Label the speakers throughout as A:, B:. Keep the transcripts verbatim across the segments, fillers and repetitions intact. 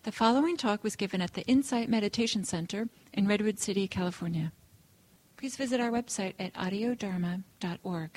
A: The following talk was given at the Insight Meditation Center in Redwood City, California. Please visit our website at audio dharma dot org.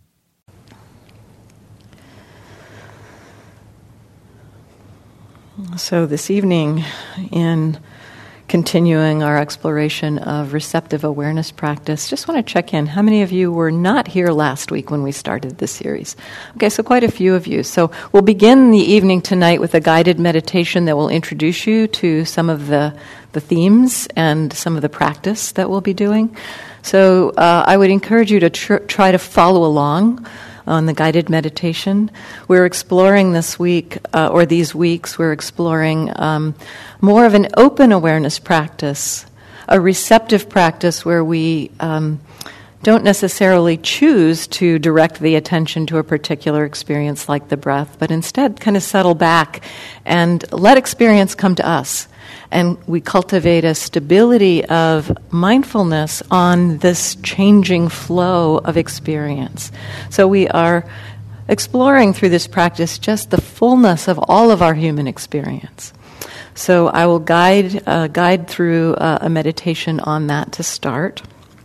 B: So this evening, in continuing our exploration of receptive awareness practice, just want to check in. How many of you were not here last week when we started this series? Okay, so quite a few of you. So we'll begin the evening tonight with a guided meditation that will introduce you to some of the, the themes and some of the practice that we'll be doing. So uh, I would encourage you to tr- try to follow along on the guided meditation. We're exploring this week, uh, or these weeks, we're exploring um, more of an open awareness practice, a receptive practice where we um, don't necessarily choose to direct the attention to a particular experience like the breath, but instead kind of settle back and let experience come to us. And we cultivate a stability of mindfulness on this changing flow of experience. So we are exploring through this practice just the fullness of all of our human experience. So I will guide uh, guide through uh, a meditation on that to start.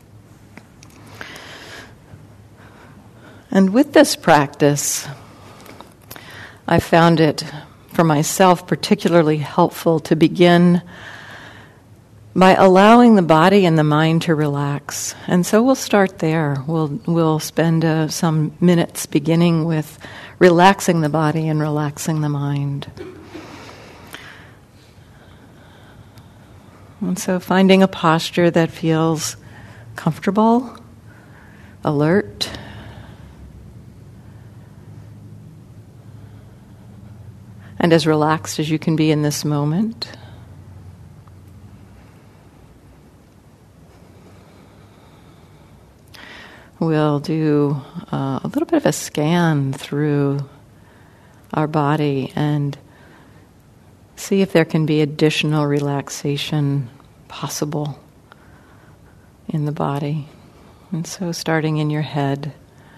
B: And with this practice, I found it for myself particularly helpful to begin by allowing the body and the mind to relax. And so we'll start there. We'll we'll spend uh, some minutes beginning with relaxing the body and relaxing the mind. And so finding a posture that feels comfortable, alert, and as relaxed as you can be in this moment. We'll do uh, a little bit of a scan through our body and see if there can be additional relaxation possible in the body. And so starting in your head,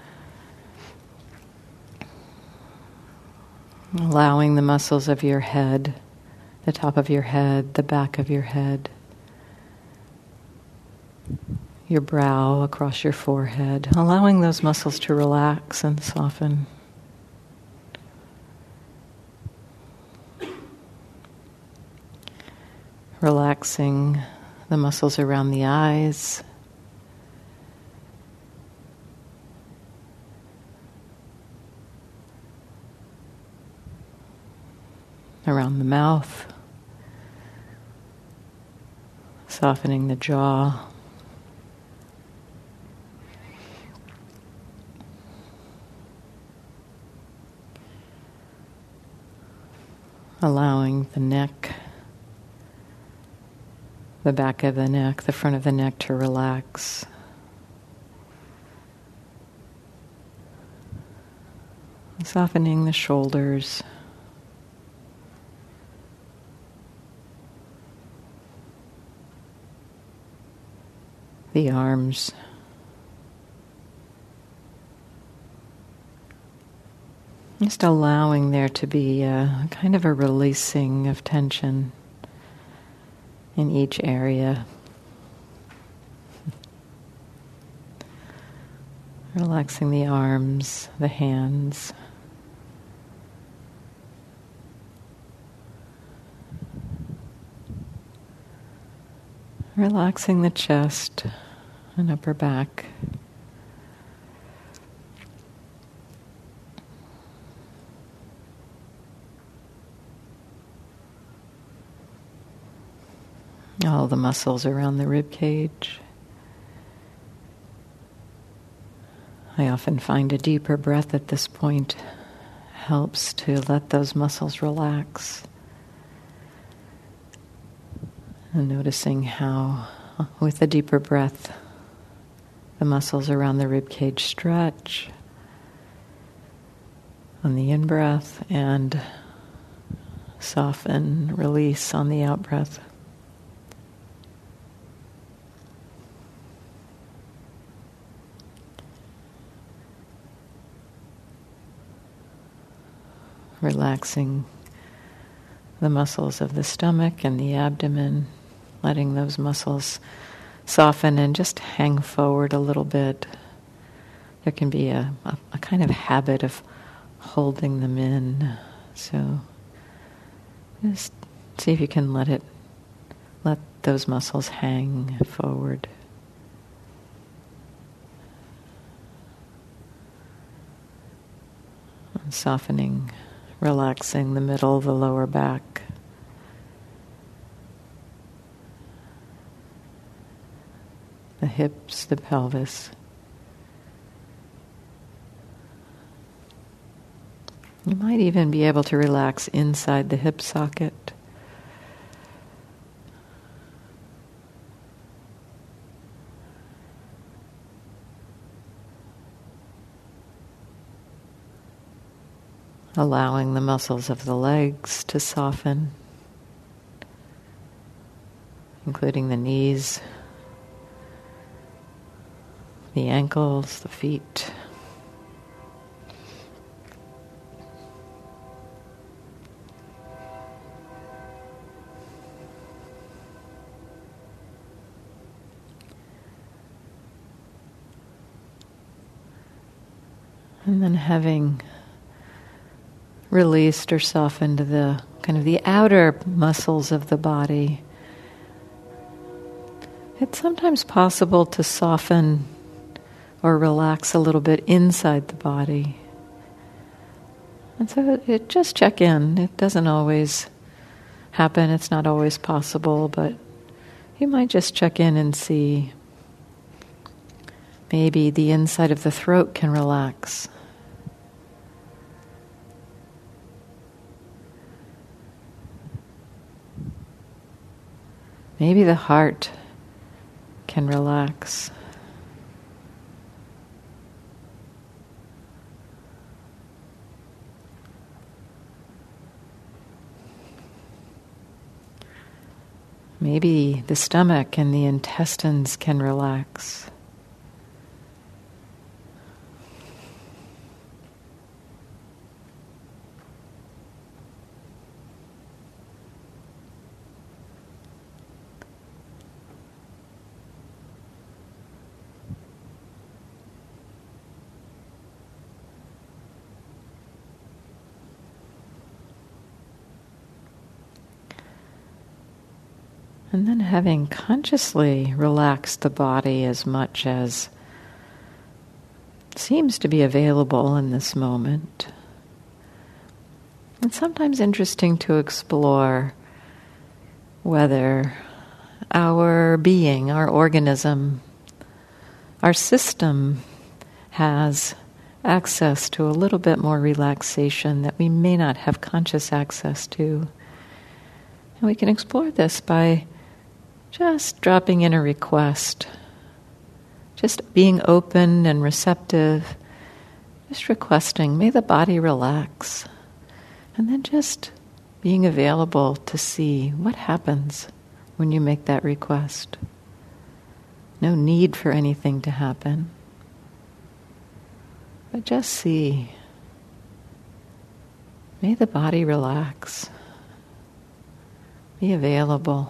B: allowing the muscles of your head, the top of your head, the back of your head, your brow across your forehead, allowing those muscles to relax and soften. Relaxing the muscles around the eyes, around the mouth, softening the jaw, allowing the neck, the back of the neck, the front of the neck to relax. Softening the shoulders, the arms, just allowing there to be a kind of a releasing of tension in each area. Relaxing the arms, the hands. Relaxing the chest and upper back. All the muscles around the rib cage. I often find a deeper breath at this point helps to let those muscles relax. And noticing how, with a deeper breath, the muscles around the rib cage stretch on the in-breath and soften, release on the out-breath. Relaxing the muscles of the stomach and the abdomen, letting those muscles soften and just hang forward a little bit. There can be a, a, a kind of habit of holding them in. So just see if you can let it, let those muscles hang forward. And softening, relaxing the middle, the lower back. The hips, the pelvis. You might even be able to relax inside the hip socket. Allowing the muscles of the legs to soften, including the knees, the ankles, the feet. And then having released or softened the kind of the outer muscles of the body, it's sometimes possible to soften or relax a little bit inside the body. And so it, just check in. It doesn't always happen. It's not always possible, but you might just check in and see. Maybe the inside of the throat can relax. Maybe the heart can relax. Maybe the stomach and the intestines can relax. And then having consciously relaxed the body as much as seems to be available in this moment. It's sometimes interesting to explore whether our being, our organism, our system has access to a little bit more relaxation that we may not have conscious access to. And we can explore this by just dropping in a request, just being open and receptive, just requesting, may the body relax, and then just being available to see what happens when you make that request. No need for anything to happen, but just see, may the body relax, be available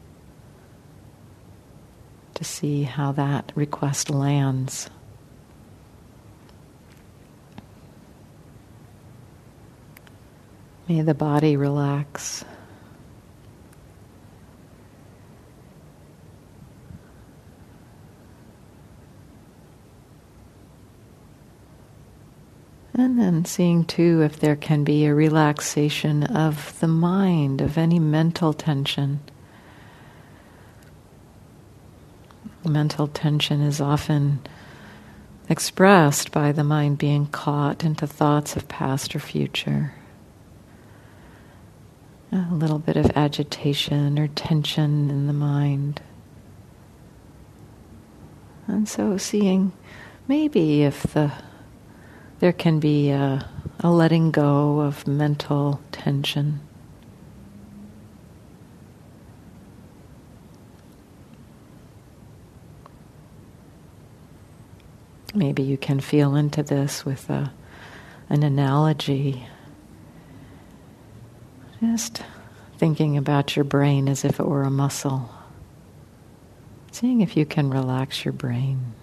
B: to see how that request lands. May the body relax. And then seeing too if there can be a relaxation of the mind, of any mental tension. Mental tension is often expressed by the mind being caught into thoughts of past or future. A little bit of agitation or tension in the mind. And so seeing maybe if the there can be a, a letting go of mental tension. Maybe you can feel into this with a, an analogy. Just thinking about your brain as if it were a muscle. Seeing if you can relax your brain.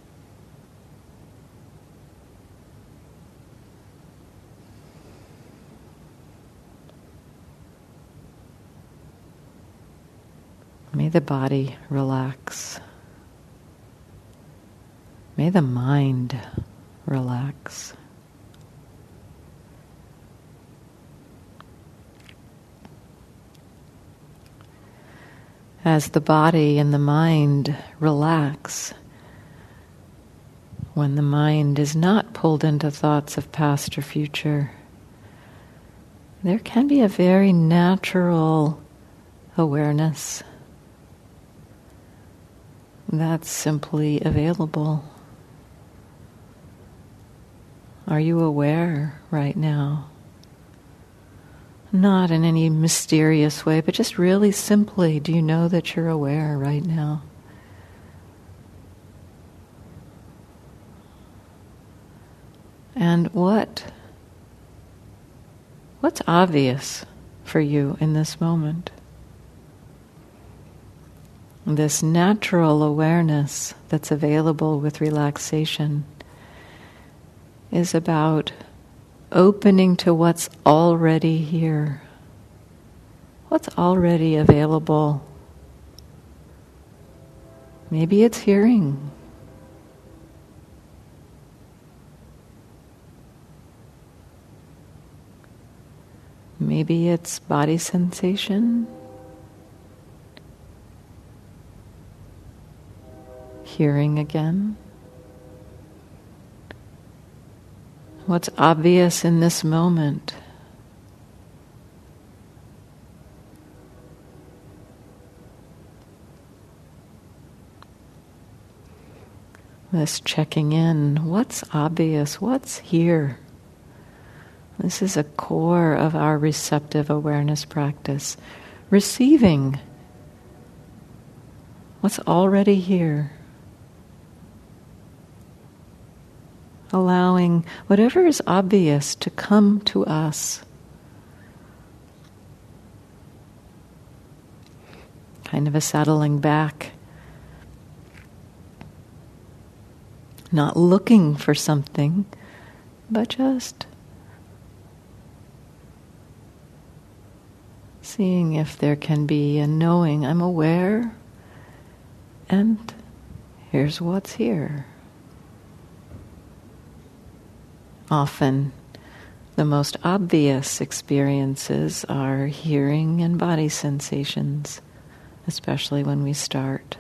B: May the body relax. May the mind relax. As the body and the mind relax, when the mind is not pulled into thoughts of past or future, there can be a very natural awareness that's simply available. Are you aware right now? Not in any mysterious way, but just really simply, do you know that you're aware right now? And what, what's obvious for you in this moment? This natural awareness that's available with relaxation is about opening to what's already here, what's already available. Maybe it's hearing. Maybe it's body sensation. Hearing again. What's obvious in this moment? This checking in. What's obvious? What's here? This is a core of our receptive awareness practice. Receiving what's already here. Allowing whatever is obvious to come to us. Kind of a settling back. Not looking for something, but just seeing if there can be a knowing, I'm aware, and here's what's here. Often, the most obvious experiences are hearing and body sensations, especially when we start.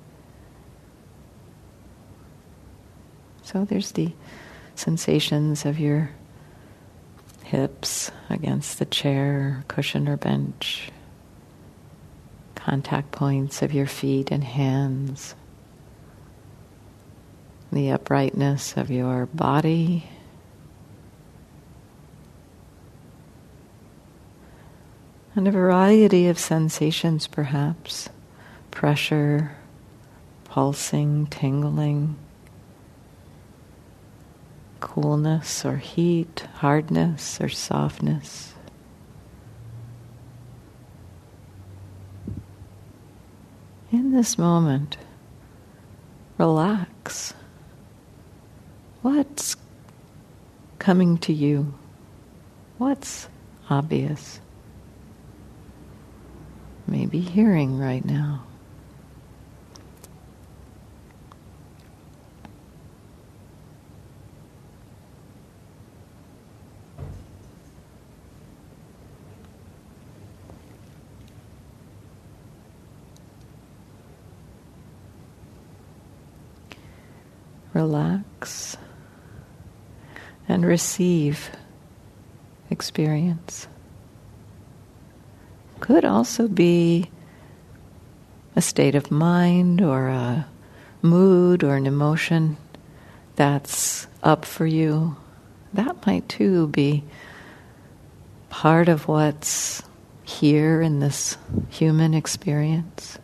B: So there's the sensations of your hips against the chair, cushion or bench, contact points of your feet and hands, the uprightness of your body, and a variety of sensations perhaps, pressure, pulsing, tingling, coolness or heat, hardness or softness. In this moment, relax. What's coming to you? What's obvious? Maybe hearing right now. Relax and receive experience. Could also be a state of mind or a mood or an emotion that's up for you. That might too be part of what's here in this human experience.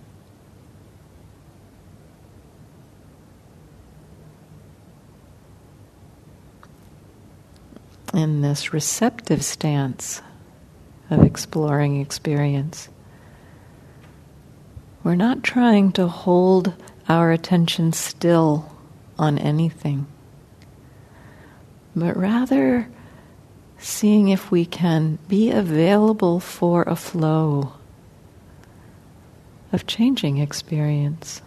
B: In this receptive stance of exploring experience. We're not trying to hold our attention still on anything, but rather seeing if we can be available for a flow of changing experience.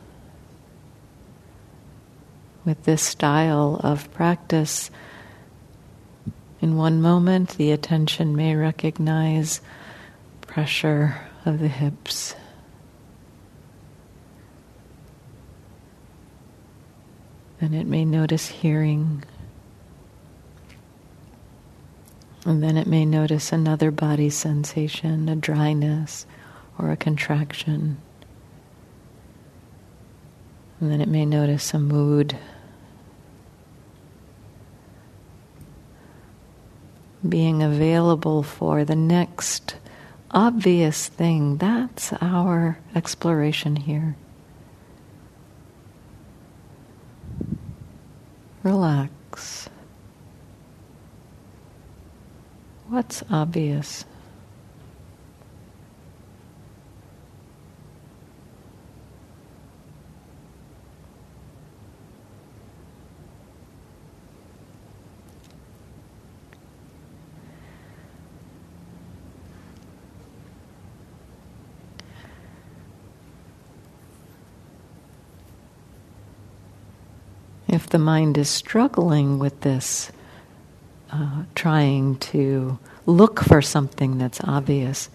B: With this style of practice, in one moment the attention may recognize pressure of the hips. And it may notice hearing. And then it may notice another body sensation, a dryness or a contraction. And then it may notice a mood. Being available for the next obvious thing, that's our exploration here. Relax. What's obvious? If the mind is struggling with this, uh, trying to look for something that's obvious,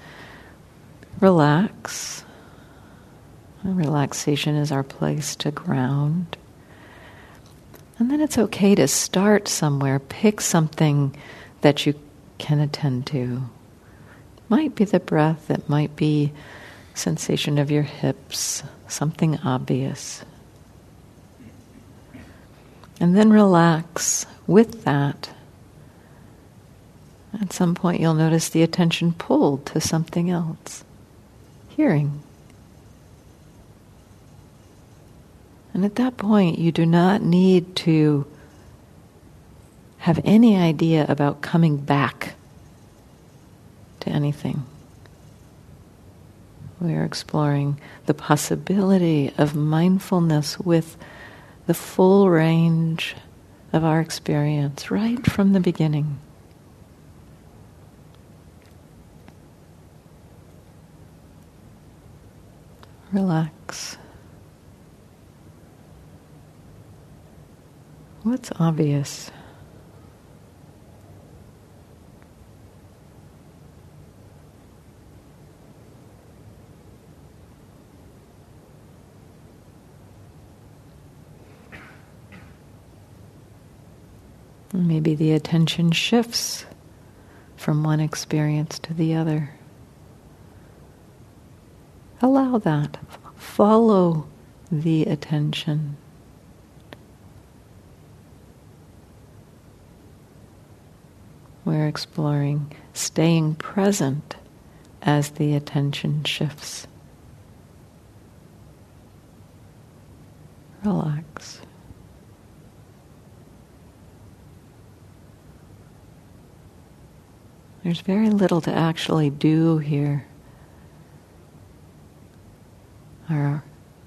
B: relax. Relaxation is our place to ground. And then it's okay to start somewhere. Pick something that you can attend to. Might be the breath, it might be sensation of your hips, something obvious. And then relax with that. At some point you'll notice the attention pulled to something else. Hearing. And at that point you do not need to have any idea about coming back to anything. We are exploring the possibility of mindfulness with the full range of our experience right from the beginning. Relax. What's obvious? Maybe the attention shifts from one experience to the other. Allow that. Follow the attention. We're exploring staying present as the attention shifts. Relax. There's very little to actually do here. Our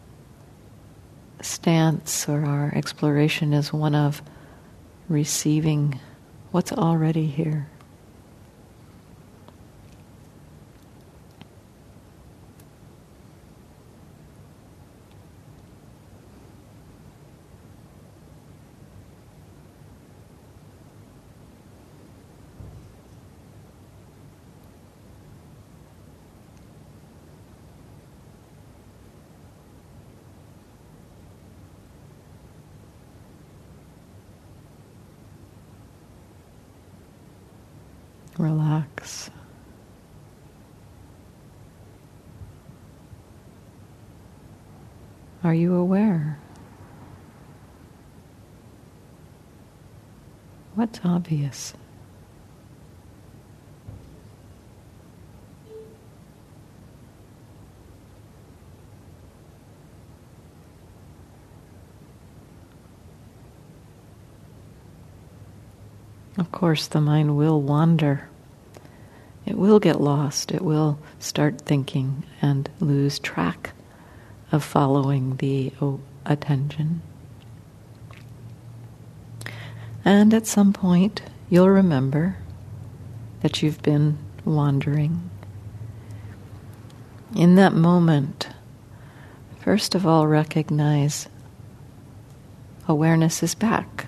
B: stance or our exploration is one of receiving what's already here. Relax. Are you aware? What's obvious? Of course, the mind will wander. It will get lost. It will start thinking and lose track of following the oh, attention. And at some point, you'll remember that you've been wandering. In that moment, first of all, recognize awareness is back.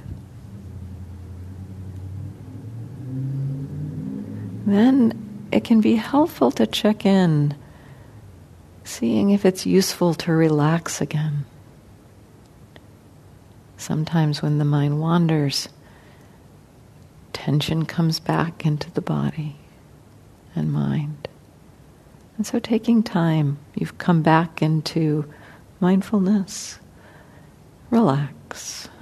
B: Then it can be helpful to check in, seeing if it's useful to relax again. Sometimes when the mind wanders, tension comes back into the body and mind. And so taking time, you've come back into mindfulness. Relax.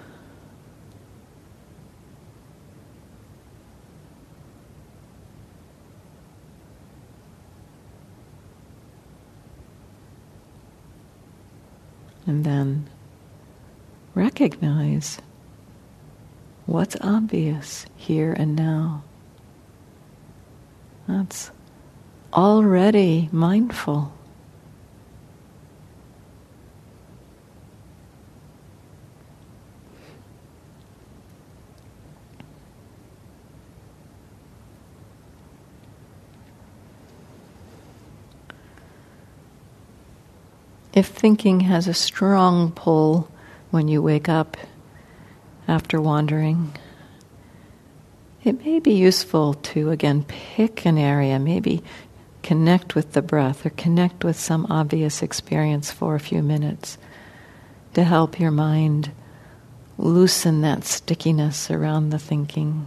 B: And then recognize what's obvious here and now. That's already mindful. If thinking has a strong pull when you wake up after wandering, it may be useful to, again, pick an area, maybe connect with the breath or connect with some obvious experience for a few minutes to help your mind loosen that stickiness around the thinking.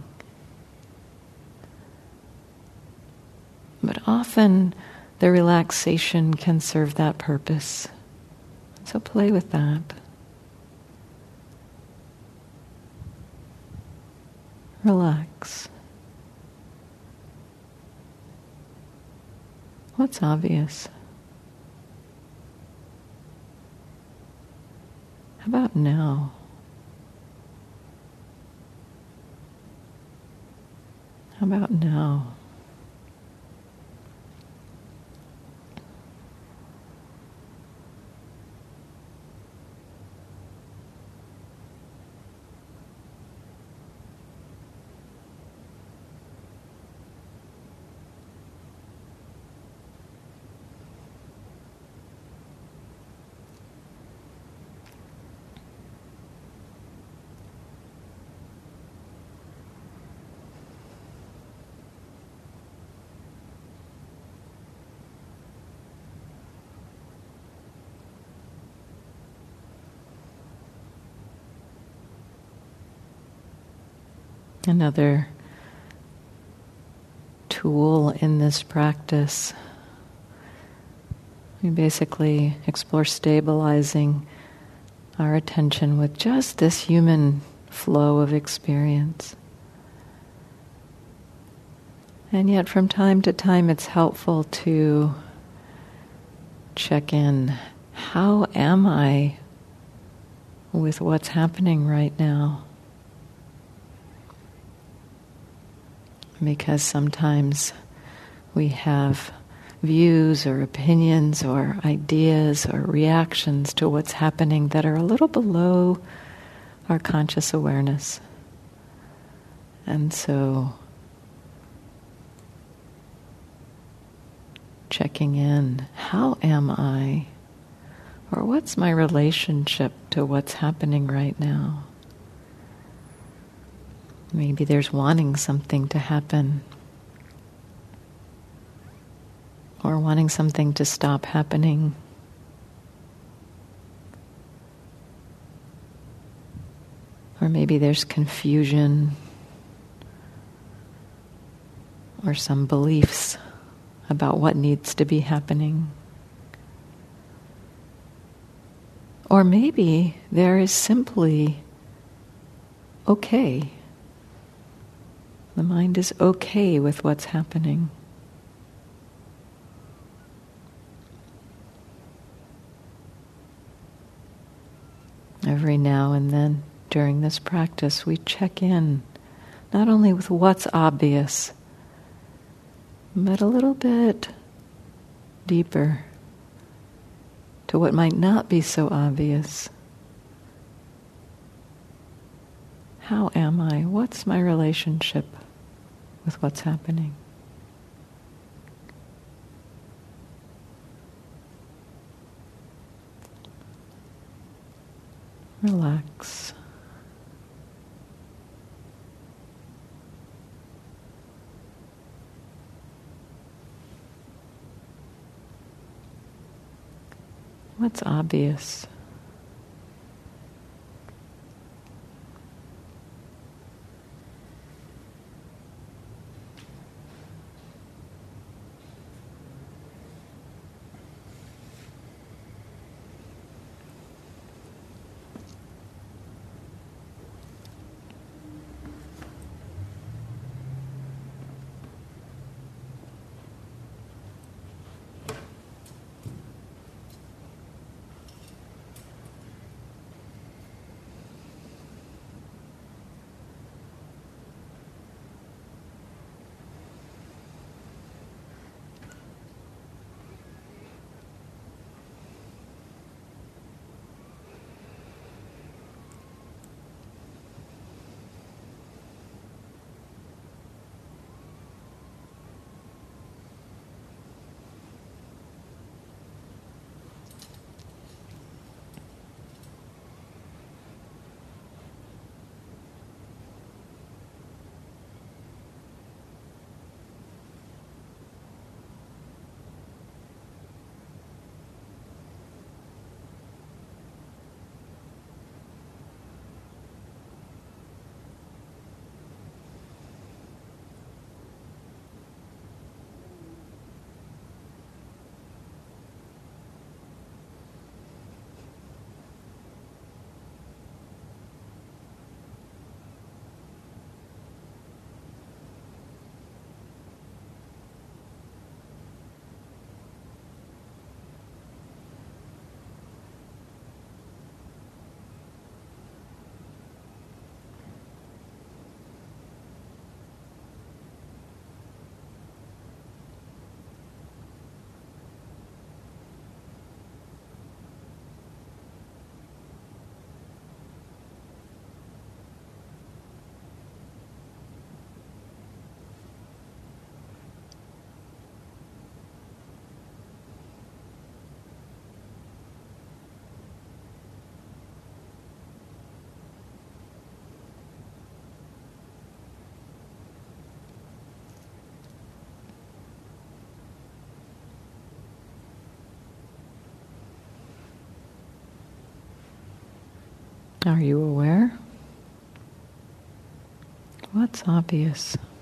B: But often the relaxation can serve that purpose. So play with that. Relax. What's obvious? How about now? How about now? Another tool in this practice, we basically explore stabilizing our attention with just this human flow of experience. And yet from time to time it's helpful to check in. How am I with what's happening right now? Because sometimes we have views or opinions or ideas or reactions to what's happening that are a little below our conscious awareness. And so checking in, how am I? Or what's my relationship to what's happening right now? Maybe there's wanting something to happen, or wanting something to stop happening. Or maybe there's confusion, or some beliefs about what needs to be happening. Or maybe there is simply okay. The mind is okay with what's happening. Every now and then during this practice, we check in not only with what's obvious, but a little bit deeper to what might not be so obvious. How am I? What's my relationship with what's happening? Relax. What's obvious? Are you aware? What's obvious?